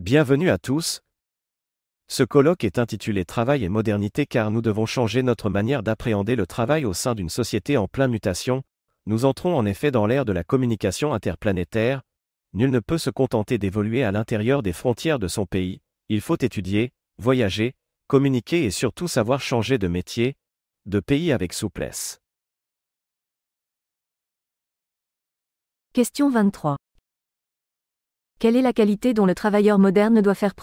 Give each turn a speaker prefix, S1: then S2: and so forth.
S1: Bienvenue à tous. Ce colloque est intitulé Travail et modernité car nous devons changer notre manière d'appréhender le travail au sein d'une société en pleine mutation. Nous entrons en effet dans l'ère de la communication interplanétaire. Nul ne peut se contenter d'évoluer à l'intérieur des frontières de son pays. Il faut étudier, voyager, communiquer et surtout savoir changer de métier, de pays avec souplesse.
S2: Question 23. Quelle est la qualité dont le travailleur moderne doit faire preuve ?